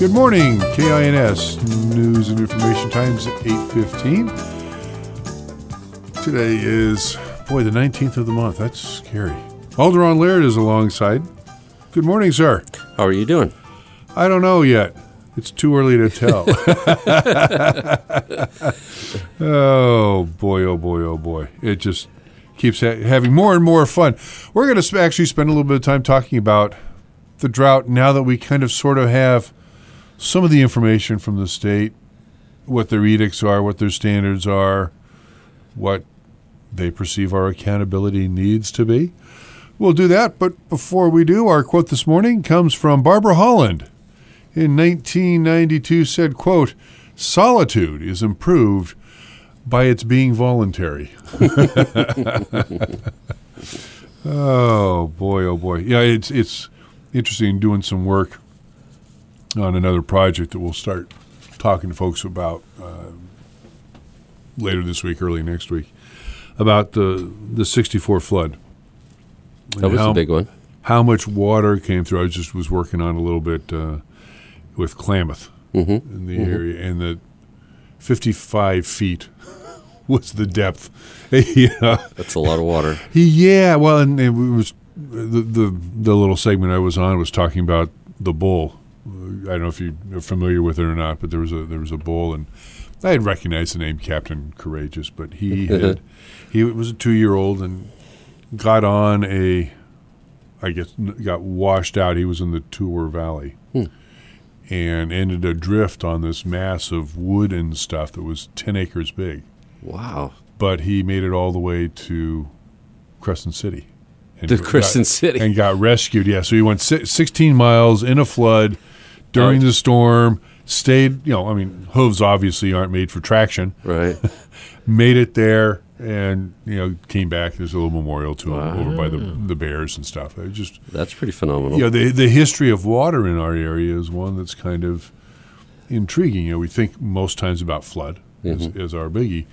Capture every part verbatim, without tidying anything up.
Good morning, K I N S News and Information Times at eight fifteen. Today is, boy, the nineteenth of the month. That's scary. Alderon Laird is alongside. Good morning, sir. How are you doing? I don't know yet. It's too early to tell. Oh, boy, oh, boy, oh, boy. It just keeps ha- having more and more fun. We're going to sp- actually spend a little bit of time talking about the drought now that we kind of sort of have some of the information from the state, what their edicts are, what their standards are, what they perceive our accountability needs to be. We'll do that, but before we do, our quote this morning comes from Barbara Holland. In nineteen ninety-two said, quote, "Solitude is improved by its being voluntary." Oh, boy, oh, boy. Yeah, it's it's interesting doing some work on another project that we'll start talking to folks about uh, later this week, early next week, about the the sixty-four flood. That was how, a big one. How much water came through. I just was working on a little bit uh, with Klamath Mm-hmm. in the Mm-hmm. area, and the fifty-five feet was the depth. Yeah. That's a lot of water. Yeah, well, and it was the, the the little segment I was on was talking about the bull. I don't know if you're familiar with it or not, but there was a there was a bull, and I had recognized the name Captain Courageous, but he had he was a two year old and got on a, I guess got washed out. He was in the Tour Valley, Hmm. and ended adrift on this mass of wood and stuff that was ten acres big. Wow. But he made it all the way to Crescent City. And To got- Crescent City. And got rescued, yeah. So he went si- sixteen miles in a flood during Oh. the storm, stayed, you know, I mean, hooves obviously aren't made for traction. Right. Made it there and, you know, came back. There's a little memorial to him Wow. over by the the bears and stuff. It just, That's pretty phenomenal. you know, the, the history of water in our area is one that's kind of intriguing. You know, we think most times about flood as, Mhm. as our biggie.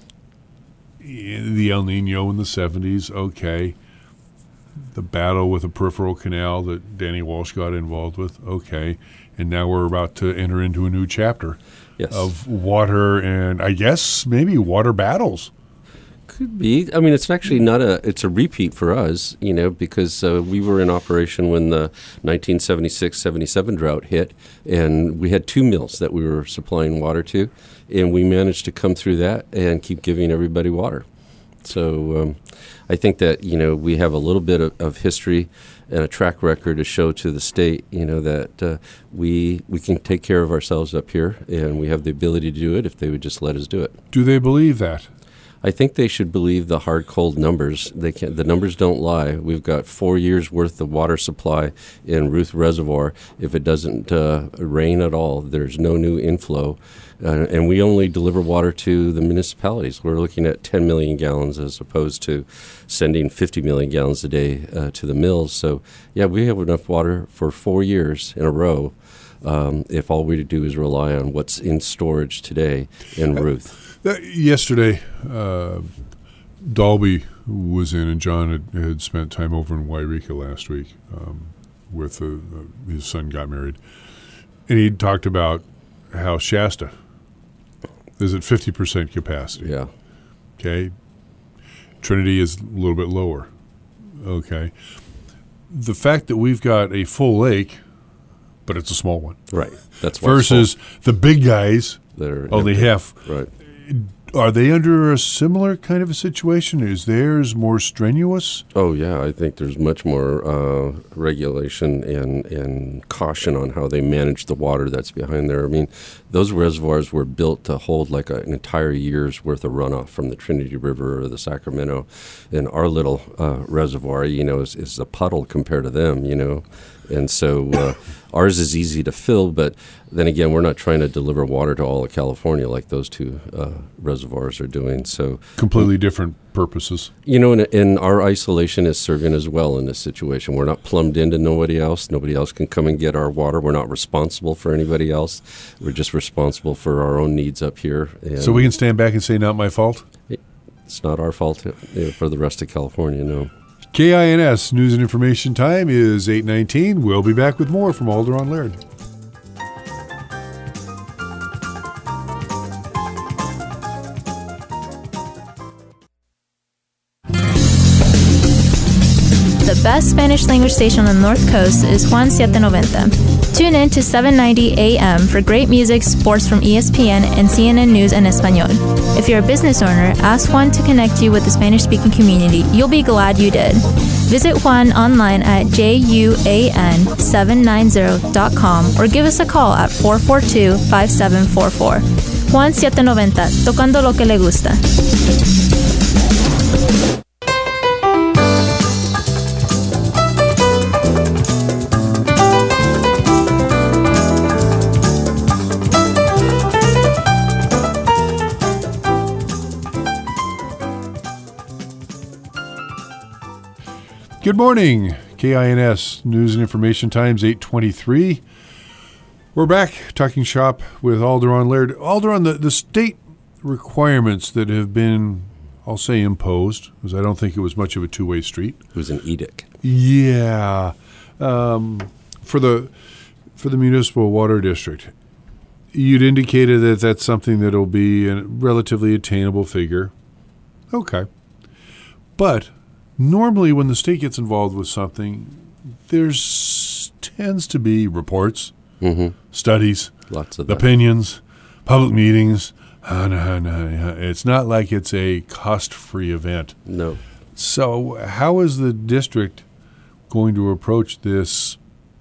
The El Nino in the seventies, okay. The battle with the peripheral canal that Danny Walsh got involved with, okay. And now we're about to enter into a new chapter Yes. of water and I guess maybe water battles. Could be. I mean, it's actually not a, it's a repeat for us, you know, because uh, we were in operation when the nineteen seventy-six seventy-seven drought hit, and we had two mills that we were supplying water to, and we managed to come through that and keep giving everybody water. So um, I think that, you know, we have a little bit of, of history and a track record to show to the state, you know, that uh, we we can take care of ourselves up here, and we have the ability to do it if they would just let us do it. Do they believe that? I think they should believe the hard, cold numbers. They can The numbers don't lie. We've got four years' worth of water supply in Ruth Reservoir. If it doesn't uh, rain at all, there's no new inflow. Uh, and we only deliver water to the municipalities. We're looking at ten million gallons as opposed to sending fifty million gallons a day uh, to the mills. So, yeah, we have enough water for four years in a row um, if all we do is rely on what's in storage today in Ruth. Uh, yesterday, uh, Dalby was in, and John had, had spent time over in Wairika last week um, with uh, uh, his son got married. And he talked about how Shasta is at fifty percent capacity. Yeah. Okay. Trinity is a little bit lower. Okay. The fact that we've got a full lake, but it's a small one. Right. That's why it's Versus the big guys full. That are only empty. half. Right. Are they under a similar kind of a situation? Is theirs more strenuous? Oh yeah, I think there's much more uh, regulation and and caution on how they manage the water that's behind there. I mean, those reservoirs were built to hold like a, an entire year's worth of runoff from the Trinity River or the Sacramento, and our little uh, reservoir, you know, is, is a puddle compared to them, you know. And so uh, ours is easy to fill, but then again, we're not trying to deliver water to all of California like those two uh, reservoirs are doing. So Completely different purposes. You know, and, and our isolation is serving as well in this situation. We're not plumbed into nobody else. Nobody else can come and get our water. We're not responsible for anybody else. We're just responsible for our own needs up here. And So we can stand back and say, not my fault? it's not our fault uh, for the rest of California, no. K I N S News and Information Time is eight nineteen. We'll be back with more from Alderon Laird. the best Spanish language station on the North Coast is Juan seven ninety. Tune in to seven ninety A M for great music, sports from E S P N, and C N N News en Español. If you're a business owner, ask Juan to connect you with the Spanish-speaking community. You'll be glad you did. Visit Juan online at juan seven ninety dot com or give us a call at four four two, five seven four four. Juan seven ninety, tocando lo que le gusta. Good morning, K I N S News and Information Times, eight twenty-three. We're back talking shop with Alderon Laird. Alderon, the, the state requirements that have been, I'll say, imposed, because I don't think it was much of a two-way street. It was an edict. Yeah. Um, for the for the municipal water district, you'd indicated that that's something that will be a relatively attainable figure. Okay. But normally, when the state gets involved with something, there's tends to be reports, mm-hmm. studies, lots of that. Opinions, public meetings. Uh, no, no, it's not like it's a cost-free event. No. So, how is the district going to approach this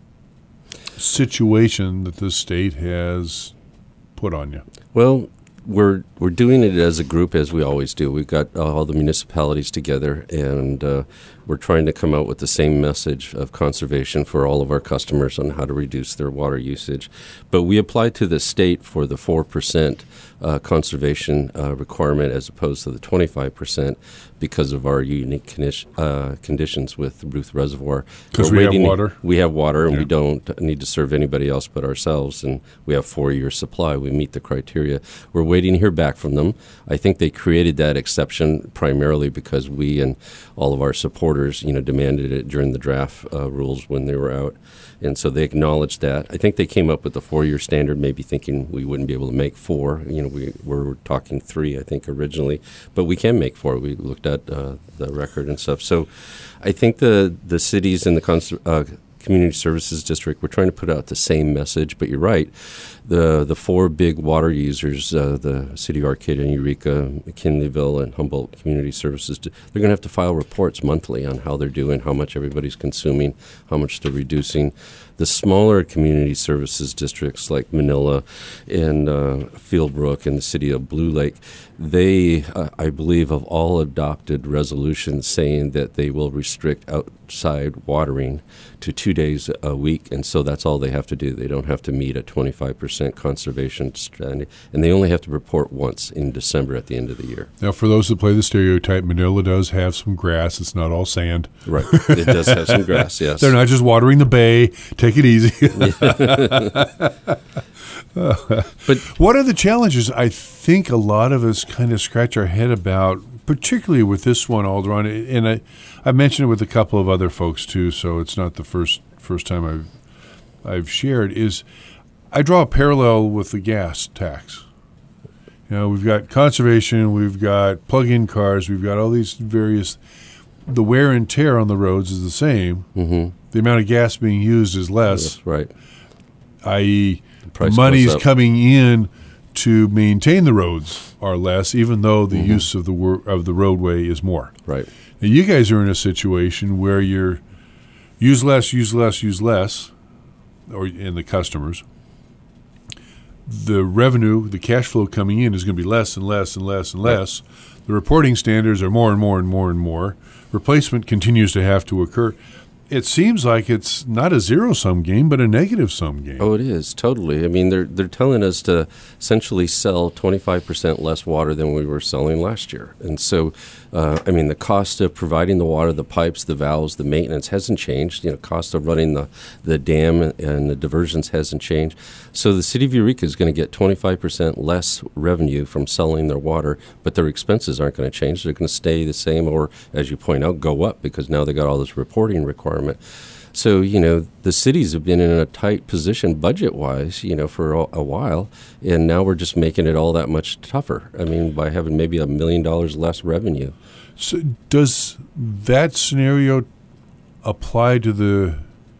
situation that the state has put on you? Well, We're we're doing it as a group, as we always do. We've got uh, all the municipalities together, and uh, we're trying to come out with the same message of conservation for all of our customers on how to reduce their water usage. But we apply to the state for the four percent uh, conservation uh, requirement as opposed to the twenty-five percent because of our unique condi- uh, conditions with Ruth Reservoir. Because we have water? We have water, and yeah. we don't need to serve anybody else but ourselves, and we have four-year supply. We meet the criteria. We're waiting to hear back from them. I think they created that exception primarily because we and all of our supporters, you know, demanded it during the draft uh, rules when they were out. And so they acknowledged that. I think they came up with the four-year standard, maybe thinking we wouldn't be able to make four. You know, we were talking three, I think, originally. But we can make four. We looked at uh, the record and stuff. So I think the, the cities and the cons- uh, Community Services District, we're trying to put out the same message. But you're right. The the four big water users, uh, the City of Arcata and Eureka, McKinleyville, and Humboldt Community Services, they're going to have to file reports monthly on how they're doing, how much everybody's consuming, how much they're reducing. The smaller community services districts like Manila and uh, Fieldbrook and the city of Blue Lake, they, uh, I believe, have all adopted resolutions saying that they will restrict outside watering to two days a week, and so that's all they have to do. They don't have to meet a twenty-five percent conservation strategy, and they only have to report once in December at the end of the year. Now, for those that play the stereotype, Manila does have some grass. It's not all sand. Right. It does have some grass, yes. They're not just watering the bay. Take it easy. uh, but what are the challenges I think a lot of us kind of scratch our head about, particularly with this one, Alderon? And I, I mentioned it with a couple of other folks too, so it's not the first first time I've I've shared, is I draw a parallel with the gas tax. You know, we've got conservation, we've got plug-in cars, we've got all these various, the wear and tear on the roads is the same. Mm-hmm. The amount of gas being used is less. That's right. that is, the money's coming in to maintain the roads are less, even though the mm-hmm. use of the wor- of the roadway is more. Right. Now, you guys are in a situation where you're use less, use less, use less, or in the customers. The revenue, the cash flow coming in is going to be less and less and less and less. Right. The reporting standards are more and more and more and more. Replacement continues to have to occur. It seems like it's not a zero-sum game, but a negative-sum game. Oh, it is, totally. I mean, they're they're telling us to essentially sell twenty-five percent less water than we were selling last year. And so, uh, I mean, the cost of providing the water, the pipes, the valves, the maintenance hasn't changed. You know, cost of running the, the dam and the diversions hasn't changed. So the city of Eureka is going to get twenty-five percent less revenue from selling their water, but their expenses aren't going to change. They're going to stay the same or, as you point out, go up because now they got all this reporting requirement. So, you know, the cities have been in a tight position budget-wise, you know, for a, a while, and now we're just making it all that much tougher. I mean, by having maybe a million dollars less revenue. So does that scenario apply to the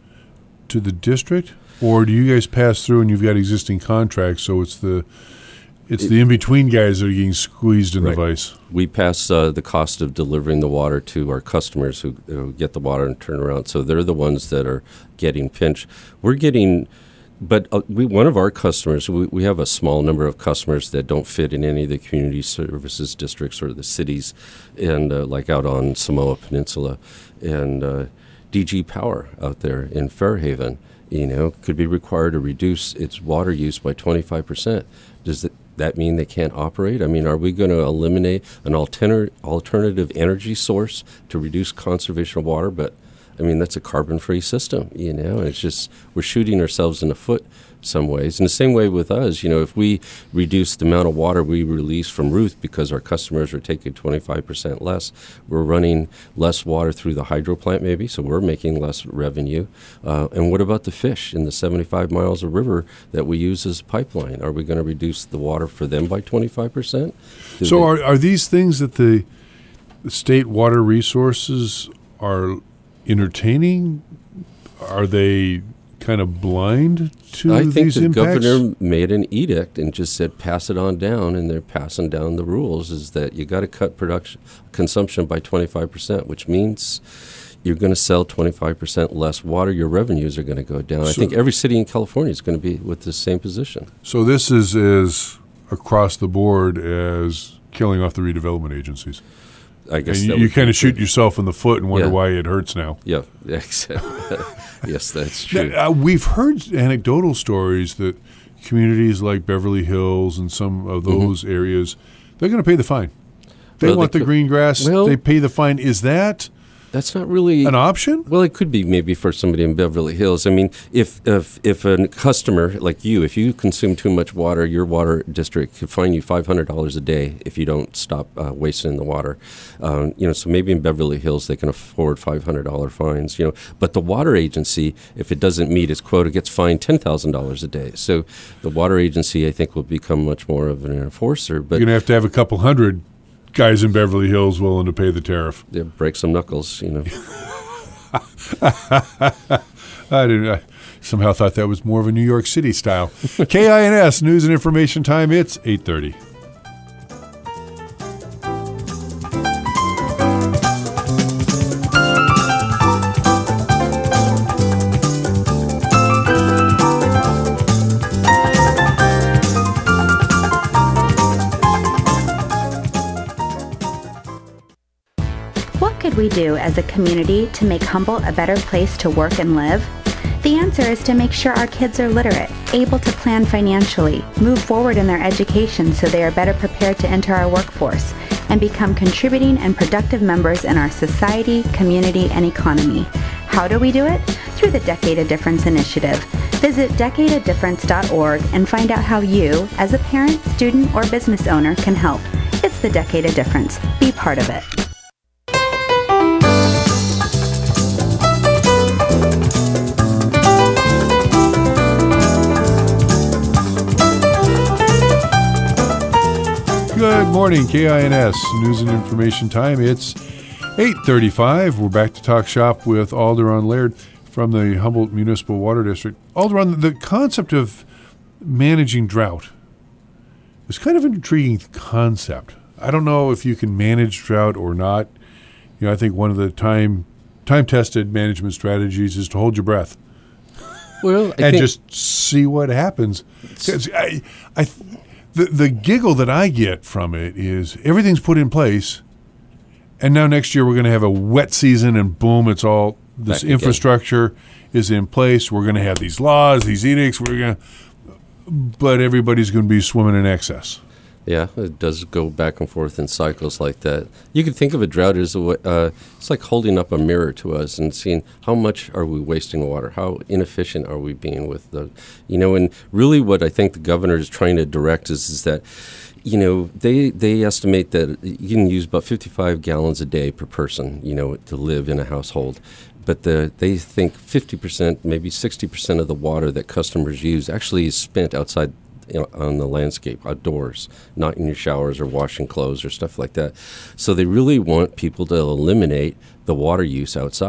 to the district, or do you guys pass through and you've got existing contracts, so it's the it's it, the in-between guys that are getting squeezed in right. the vice? We pass uh, the cost of delivering the water to our customers who, who get the water and turn around. So they're the ones that are getting pinched. We're getting, but uh, we one of our customers, we, we have a small number of customers that don't fit in any of the community services districts or the cities, and uh, like out on Samoa Peninsula, and uh, D G Power out there in Fairhaven, you know, could be required to reduce its water use by twenty-five percent. Does it that mean they can't operate? I mean, are we going to eliminate an alter- alternative energy source to reduce conservation of water? But, I mean, that's a carbon-free system, you know, and it's just we're shooting ourselves in the foot some ways. In the same way with us, you know, if we reduce the amount of water we release from Ruth because our customers are taking twenty-five percent less, we're running less water through the hydro plant maybe, so we're making less revenue. Uh, and what about the fish in the seventy-five miles of river that we use as a pipeline? Are we going to reduce the water for them by twenty-five percent? Do so they- are, are these things that the, the state water resources are entertaining? Are they kind of blind to I think these the impacts? governor made an edict and just said pass it on down, and they're passing down the rules is that you got to cut production consumption by twenty-five percent, which means you're going to sell twenty-five percent less water. Your revenues are going to go down. So, I think every city in California is going to be with the same position. So this is as across the board as killing off the redevelopment agencies. I guess and that you, you would kind be of shoot true. yourself in the foot and wonder Yeah. why it hurts now. Yeah, exactly. Yes, that's true. Now, uh, we've heard anecdotal stories that communities like Beverly Hills and some of those mm-hmm. areas, they're going to pay the fine. They well, want they the co- green grass. well, they pay the fine. Is that That's not really an option? Well, it could be maybe for somebody in Beverly Hills. I mean, if if if a customer like you, if you consume too much water, your water district could fine you five hundred dollars a day if you don't stop uh, wasting the water. Um, you know, so maybe in Beverly Hills they can afford five hundred dollars fines. You know, but the water agency, if it doesn't meet its quota, gets fined ten thousand dollars a day. So the water agency, I think, will become much more of an enforcer. But you're going to have to have a couple hundred guys in Beverly Hills willing to pay the tariff. Yeah, break some knuckles, you know. I didn't. I somehow thought that was more of a New York City style. K I N S News and Information Time. It's eight thirty. What could we do as a community to make Humboldt a better place to work and live? The answer is to make sure our kids are literate, able to plan financially, move forward in their education so they are better prepared to enter our workforce, and become contributing and productive members in our society, community, and economy. How do we do it? Through the Decade of Difference initiative. Visit decade of difference dot org and find out how you, as a parent, student, or business owner, can help. It's the Decade of Difference. Be part of it. Good morning, K I N S News and Information Time. It's eight thirty-five. We're back to talk shop with Alderon Laird from the Humboldt Municipal Water District. Alderon, the concept of managing drought is kind of an intriguing concept. I don't know if you can manage drought or not. You know, I think one of the time time-tested management strategies is to hold your breath. Well, I and think just see what happens. 'Cause I, I, the the giggle that I get from it is everything's put in place, and now next year we're going to have a wet season, and boom, it's all this Back again. infrastructure is in place. We're going to have these laws, these edicts. We're going, to, but everybody's going to be swimming in excess. Yeah, it does go back and forth in cycles like that. You could think of a drought as a way, uh, it's like holding up a mirror to us and seeing how much are we wasting water, how inefficient are we being with the, you know, and really what I think the governor is trying to direct is, is that, you know, they they estimate that you can use about fifty-five gallons a day per person, you know, to live in a household. But the, they think fifty percent, maybe sixty percent of the water that customers use actually is spent outside, you know, on the landscape, outdoors, not in your showers or washing clothes or stuff like that. So they really want people to eliminate the water use outside.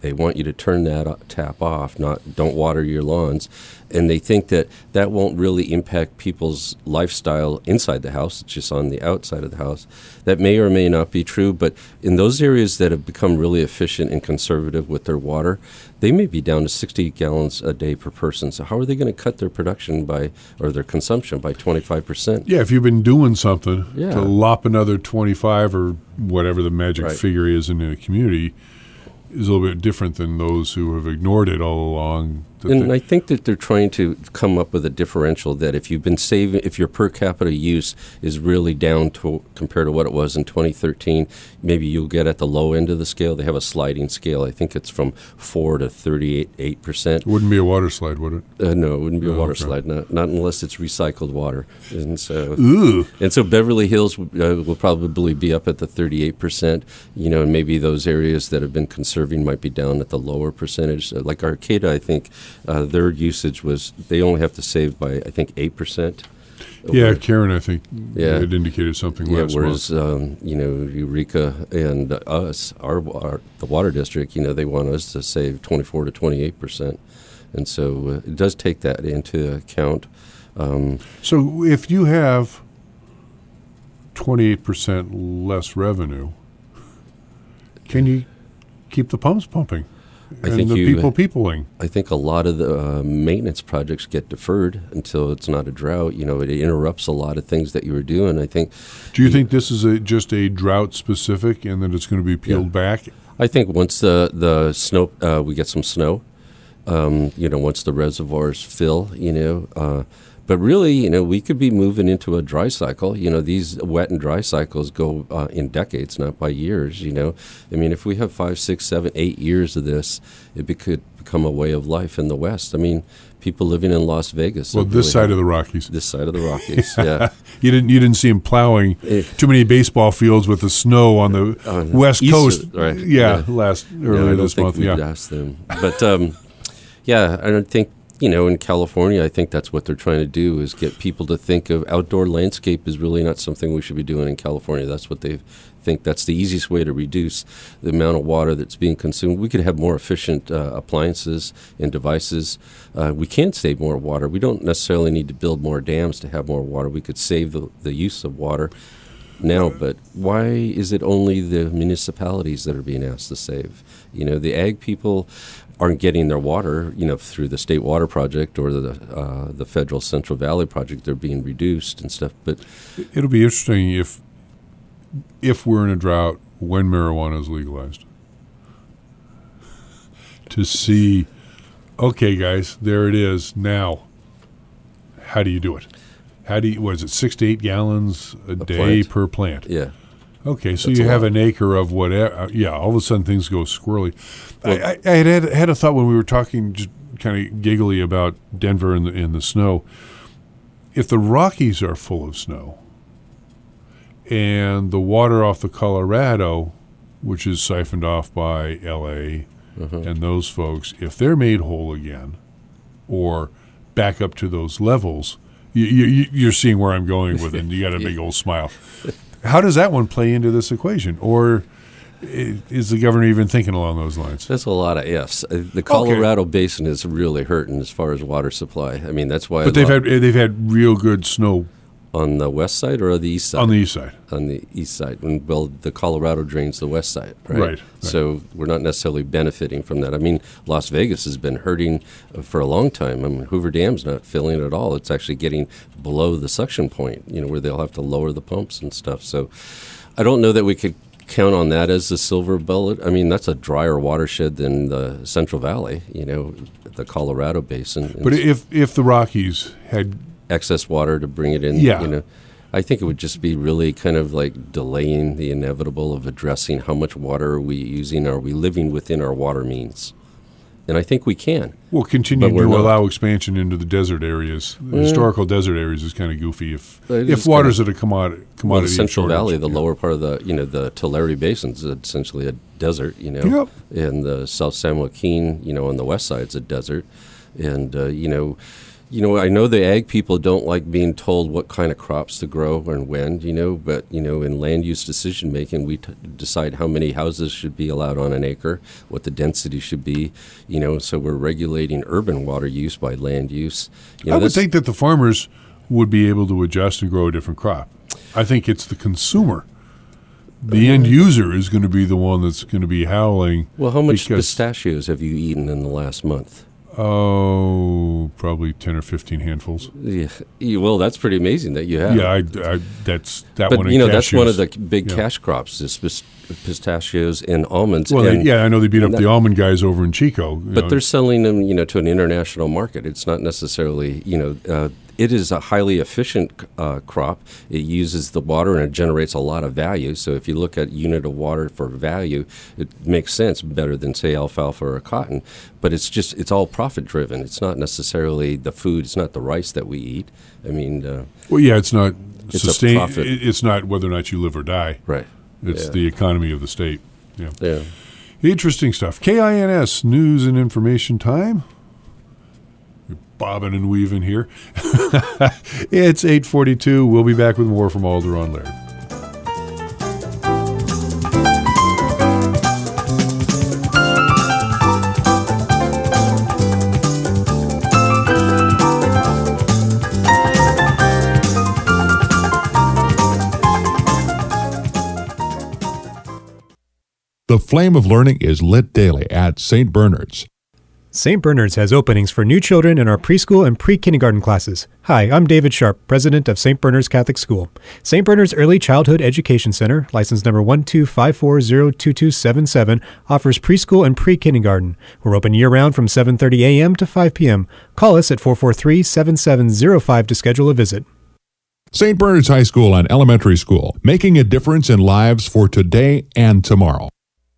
They want you to turn that o- tap off, not don't water your lawns. And they think that that won't really impact people's lifestyle inside the house, it's just on the outside of the house. That may or may not be true, but in those areas that have become really efficient and conservative with their water, they may be down to sixty gallons a day per person. So how are they going to cut their production by, or their consumption by twenty-five percent? Yeah, if you've been doing something Yeah. to lop another twenty-five or whatever the magic Right. figure is in a community is a little bit different than those who have ignored it all along. that And they- I think that they're trying to come up with a differential that if you've been saving, if your per capita use is really down to compared to what it was in twenty thirteen, maybe you'll get at the low end of the scale. They have a sliding scale. I think it's from four to thirty-eight percent. It wouldn't be a water slide, would it? Uh, no, it wouldn't be a Oh, water okay. slide, not, not unless it's recycled water. And so, Ooh. and so Beverly Hills uh, will probably be up at the thirty-eight percent, you know, and maybe those areas that have been conserving might be down at the lower percentage. Uh, like Arcata, I think uh, their usage was, they only have to save by, I think, eight percent. Yeah, Karen, I think, Yeah. had indicated something Yeah, last whereas, month. um, you know, Eureka and us, our, our, the water district, you know, they want us to save twenty-four to twenty-eight percent. And so uh, it does take that into account. Um, So if you have twenty-eight percent less revenue, can you keep the pumps pumping? I and think the you- people peopling. I think a lot of the uh, maintenance projects get deferred until it's not a drought. You know, it interrupts a lot of things that you were doing. I think Do you think this is a, just a drought specific and that it's going to be peeled back? I think once the the snow, uh, we get some snow, um, you know, once the reservoirs fill, you know, uh, but really, you know, we could be moving into a dry cycle. You know, these wet and dry cycles go uh, in decades, not by years. You know, I mean, if we have five, six, seven, eight years of this, it be, could become a way of life in the West. I mean, people living in Las Vegas. Well, have this really side had- of the Rockies. this side of the Rockies, yeah. You didn't you didn't see him plowing Eh. too many baseball fields with the snow on the On the west east coast. of- right, Yeah, yeah. last No, earlier I don't this think month. we'd Yeah. ask them. But um, yeah, I don't think, you know, in California, I think that's what they're trying to do is get people to think of outdoor landscape is really not something we should be doing in California. That's what they think. That's the easiest way to reduce the amount of water that's being consumed. We could have more efficient uh, appliances and devices. Uh, we can save more water. We don't necessarily need to build more dams to have more water. We could save the, the use of water now, but why is it only the municipalities that are being asked to save? You know, the ag people aren't getting their water, you know, through the state water project or the uh, the federal Central Valley project. They're being reduced and stuff. But It'll be interesting if if we're in a drought when marijuana is legalized to see. Okay, guys, there it is. Now, how do you do it? How do you? What is it? Six to eight gallons a, day plant. per plant. yeah, Okay, so That's you a have lot. an acre of whatever. Uh, yeah, all of a sudden things go squirrely. Well- I, I, I had, had had a thought when we were talking, just kind of giggly about Denver and the, and the snow. If the Rockies are full of snow, and the water off the Colorado, which is siphoned off by L A Mhm. and those folks, if they're made whole again, or back up to those levels, you, you, you're seeing where I'm going with it. And you got a big old smile. How does that one play into this equation? Or i- is the governor even thinking along those lines? that's a lot of ifs. Uh, The Colorado Basin is really hurting as far as water supply. I mean, that's why. But a they've lot- had they've had real good snow on the west side or the east side. on the east side. on the east side. And, well, the Colorado drains the west side, right? Right, right. So we're not necessarily benefiting from that. I mean, Las Vegas has been hurting uh, for a long time. I mean, Hoover Dam's not filling at all. It's actually getting below the suction point, you know, where they'll have to lower the pumps and stuff. So I don't know that we could count on that as the silver bullet. I mean, that's a drier watershed than the Central Valley, you know, the Colorado Basin. But if if the Rockies had excess water to bring it in. Yeah. You know, I think it would just be really kind of like delaying the inevitable of addressing how much water are we using. Are we living within our water means? And I think we can. Well, continue But we're to not. allow expansion into the desert areas. The historical desert areas is kind of goofy if It if is water's kinda- at a commodity. Well, commodity the Central shortage. Valley, the lower part of the, you know, the Tulare Basin is essentially a desert, you know. Yep. And the South San Joaquin, you know, on the west side is a desert. And, uh, you know, You know, I know the ag people don't like being told what kind of crops to grow and when, you know, but, you know, in land use decision making, we t- decide how many houses should be allowed on an acre, what the density should be, you know, so we're regulating urban water use by land use. You know, I would think that the farmers would be able to adjust and grow a different crop. I think it's the consumer. The end user is going to be the one that's going to be howling. Well, how much pistachios have you eaten in the last month? Oh, probably ten or fifteen handfuls. Yeah, yeah, well, that's pretty amazing that you have. Yeah, I, I, that's that but, one. But you know, cashews. That's one of the big yeah. cash crops is pistachios and almonds. Well, and they, yeah, I know they beat up that, the almond guys over in Chico. But know. they're selling them, you know, to an international market. It's not necessarily, you know. Uh, It is a highly efficient uh, crop. It uses the water and it generates a lot of value. So if you look at unit of water for value, it makes sense better than, say, alfalfa or cotton. But it's just, it's all profit driven. It's not necessarily the food. It's not the rice that we eat. I mean, uh, well, yeah, it's not it's sustain. a profit. It's not whether or not you live or die. Right. It's yeah. the economy of the state. Yeah. Yeah. Interesting stuff. K I N S News and Information Time. Bobbing and weaving here. It's eight forty-two. We'll be back with more from Alderaan Laird. The flame of learning is lit daily at Saint Bernard's. Saint Bernard's has openings for new children in our preschool and pre-kindergarten classes. Hi, I'm David Sharp, president of Saint Bernard's Catholic School. Saint Bernard's Early Childhood Education Center, license number one two five four zero two two seven seven, offers preschool and pre-kindergarten. We're open year-round from seven thirty a.m. to five p.m. Call us at four four three, seven seven zero five to schedule a visit. Saint Bernard's High School and Elementary School, making a difference in lives for today and tomorrow.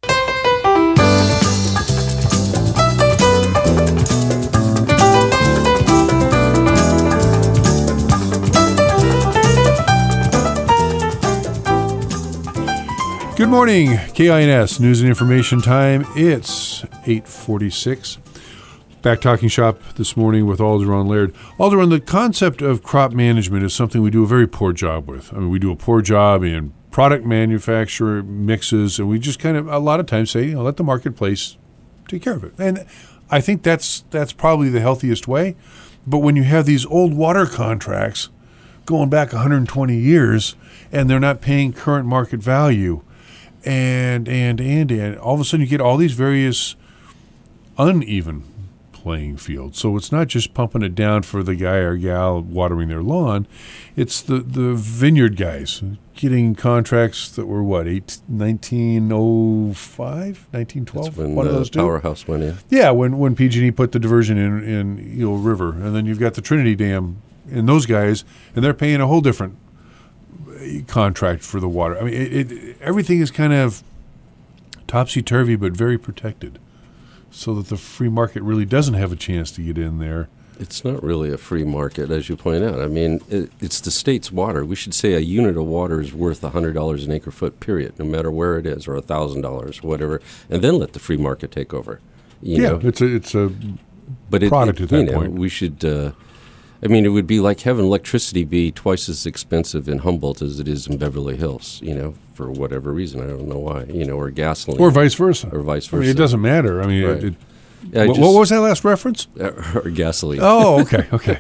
Good morning, K I N S News and Information Time. It's eight forty-six. Back talking shop this morning with Alderaan Laird. Alderaan, the concept of crop management is something we do a very poor job with. I mean, we do a poor job in product manufacture mixes, and we just kind of a lot of times say, you know, let the marketplace take care of it. And I think that's that's probably the healthiest way. But when you have these old water contracts going back one hundred twenty years, and they're not paying current market value, And, and, and, and all of a sudden you get all these various uneven playing fields. So it's not just pumping it down for the guy or gal watering their lawn. It's the, the vineyard guys getting contracts that were, what, eight, nineteen oh five, nineteen twelve? That's when One the of those two? powerhouse went in. Yeah, when, when P G and E put the diversion in, in Eel River. And then you've got the Trinity Dam and those guys, and they're paying a whole different contract for the water. I mean, it, it, everything is kind of topsy-turvy but very protected so that the free market really doesn't have a chance to get in there. It's not really a free market, as you point out. I mean, it, it's the state's water. We should say a unit of water is worth one hundred dollars an acre foot, period, no matter where it is, or one thousand dollars, whatever, and then let the free market take over. You yeah, know? it's a, it's a but it, product it, at that you know, point. We should... Uh, I mean, it would be like having electricity be twice as expensive in Humboldt as it is in Beverly Hills, you know, for whatever reason. I don't know why, you know, or gasoline. Or vice versa. Or vice I versa. mean, it doesn't matter. I mean, Right. it, it, Yeah, what, just- what was that last reference? Or gasoline. Oh, okay, okay.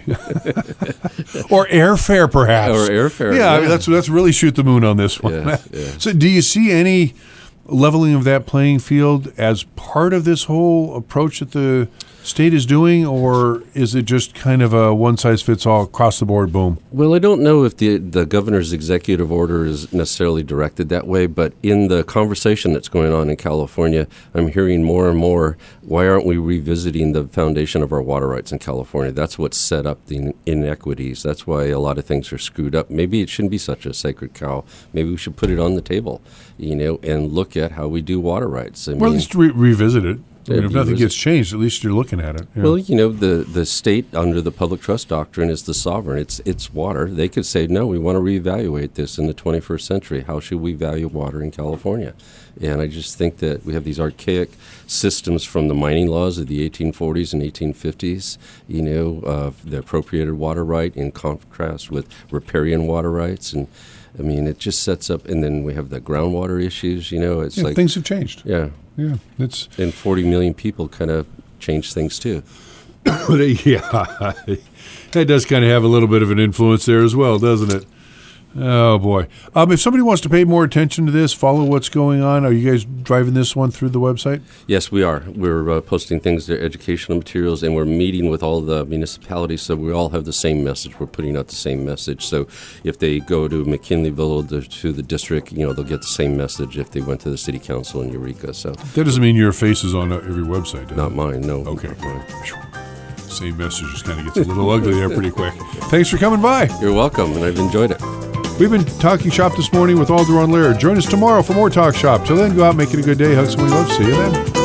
Or airfare, perhaps. Or airfare, Yeah, I yeah. mean, let's, let's really shoot the moon on this one. Yeah, yeah. So do you see any leveling of that playing field as part of this whole approach that the state is doing, or is it just kind of a one-size-fits-all, across-the-board, boom? Well, I don't know if the the governor's executive order is necessarily directed that way, but in the conversation that's going on in California, I'm hearing more and more, why aren't we revisiting the foundation of our water rights in California? That's what set up the inequities. That's why a lot of things are screwed up. Maybe it shouldn't be such a sacred cow. Maybe we should put it on the table, you know, and look at how we do water rights. I Well, mean, let's re- revisit it. I mean, Yeah, if nothing use gets it. changed, at least you're looking at it. Yeah. Well, you know, the, the state under the public trust doctrine is the sovereign. It's it's water. They could say, no, we want to reevaluate this in the twenty-first century. How should we value water in California? And I just think that we have these archaic systems from the mining laws of the eighteen forties and eighteen fifties, you know, uh, the appropriated water right in contrast with riparian water rights. And, I mean, it just sets up, and then we have the groundwater issues, you know. It's Yeah, like things have changed. Yeah. Yeah, it's And forty million people kind of change things, too. yeah, that does kind of have a little bit of an influence there as well, doesn't it? Oh boy! Um, if somebody wants to pay more attention to this, follow what's going on, are you guys driving this one through the website? Yes, we are. We're uh, posting things, their educational materials, and we're meeting with all the municipalities, so we all have the same message. We're putting out the same message. So if they go to McKinleyville or to the district, you know, they'll get the same message if they went to the city council in Eureka. So That doesn't mean your face is on every website, does not it? mine, no. Okay. Not mine. Same message just kind of gets a little ugly there pretty quick. Thanks for coming by. You're welcome, and I've enjoyed it. We've been Talking Shop this morning with Alderon Laird. Join us tomorrow for more Talk Shop. Till then, go out making a good day. Hug someone you love. See you then.